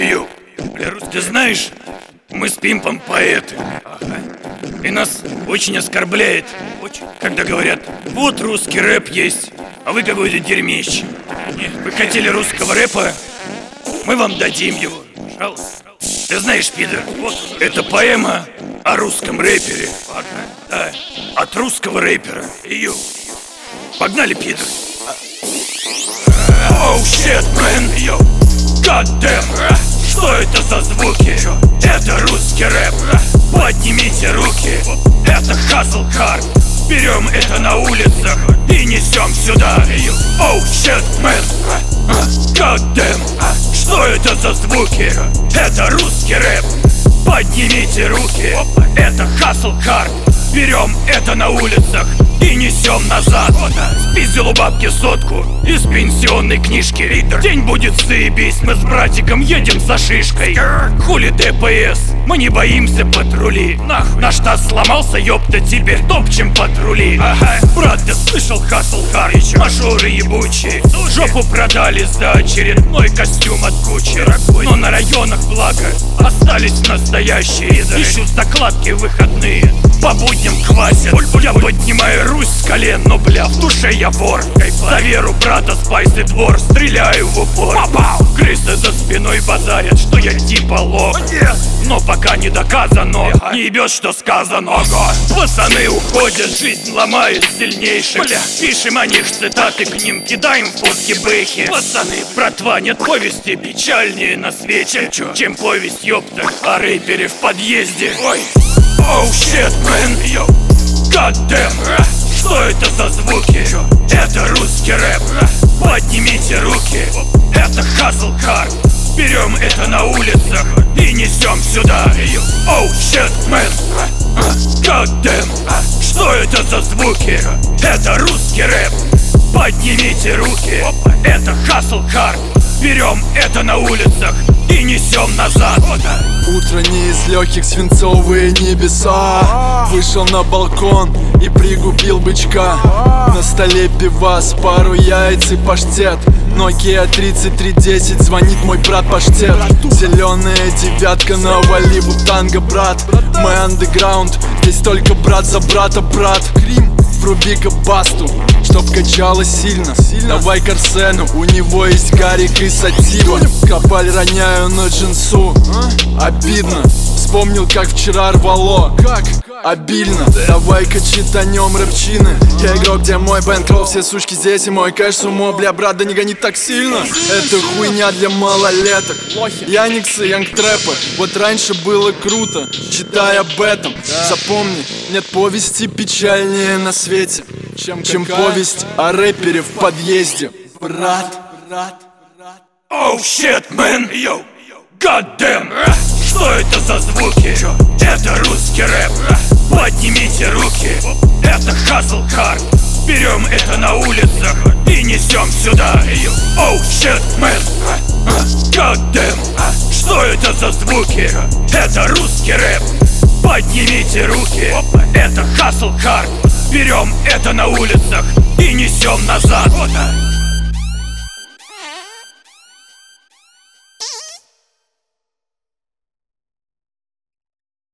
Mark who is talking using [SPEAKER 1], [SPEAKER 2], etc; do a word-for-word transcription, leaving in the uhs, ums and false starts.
[SPEAKER 1] Йоу, бля, Рус, ты знаешь, мы с Пимпом поэты. И нас очень оскорбляет, когда говорят: вот русский рэп есть, а вы какое-то дерьмище. Вы хотели русского рэпа, мы вам дадим его. Пожалуйста. Ты знаешь, пидор, вот это поэма о русском рэпере. Да, от русского рэпера. Йоу. Погнали, пидор. Оу, щит, мэн, йоу. God damn. Что это за звуки? Это русский рэп. Поднимите руки. Это hustle hard. Берем это на улицах и несем сюда. Оу, щит, мэн. God damn. Что это за звуки? Это русский рэп. Поднимите руки. Это hustle hard. Берем это на улицах и несем назад. Спиздил у бабки сотку из пенсионной книжки. День будет заебись, мы с братиком едем за шишкой. Хули ДПС, мы не боимся патрули. Наш таз сломался, ёпта, теперь топчем патрули. Ага. Брат, ты слышал хасл хар? Мажоры ебучие жопу продали за очередной костюм от Гуччи. Но на районах, благо, остались настоящие. Ищут закладки выходные, по будням квасят. Я поднимаю Русь с колен, но бля, в душе я вор. За веру брата Спайс и двор стреляю в упор. Крысы за спиной базарят, что я типа лох. Но пока не доказано, не ебет, что сказано. Пацаны уходят, жизнь ломает сильнейших. Пишем о них цитаты, к ним кидаем фотки бэхи. Пацаны, братва, нет повести печальнее на свете, чем повесть, ёпта, о рэпере в подъезде. Ой. Оу, щит, мэн, йоу. God damn. Что это за звуки? Это русский рэп. Поднимите руки. Это hustle hard. Берем это на улицах и несем сюда. Оу, щит, мэн. God damn. Что это за звуки? Это русский рэп. Поднимите руки. Это hustle hard. Берем это на улицах и несем назад.
[SPEAKER 2] Утро не из легких, свинцовые небеса. Вышел на балкон и пригубил бычка. На столе пивас, пару яиц и паштет. Nokia тридцать три десять, звонит мой брат Паштет. Зеленая девятка на Валибу танго, брат. Мы андеграунд, здесь только брат за брата, брат. Вруби-ка басту, чтоб качало сильно. Давай Карсену, у него есть Гарик и Сатива. Кабаль роняю на джинсу, обидно. Вспомнил, как вчера рвало, как обильно. Давай-ка читанем рэпчины. Я игрок, где мой бэнкролл, все сучки здесь и мой кэш сумо. Бля, брат, да не гони так сильно. Это хуйня для малолеток. Яниксы, янгтрэпы. Вот раньше было круто, читай об этом. Запомни, нет повести печальнее на свете, чем, чем повесть о рэпере в подъезде. Брат, брат, брат.
[SPEAKER 1] Оу, щит, мэн, йоу. God damn. Что это за звуки? Это русский рэп. Поднимите руки. Это hustle hard. Берем это на улицах и несем сюда. Оу, щит, мэн. God damn. Что это за звуки? Это русский рэп. Поднимите руки. Это hustle hard. Берем это на улицах и несем назад.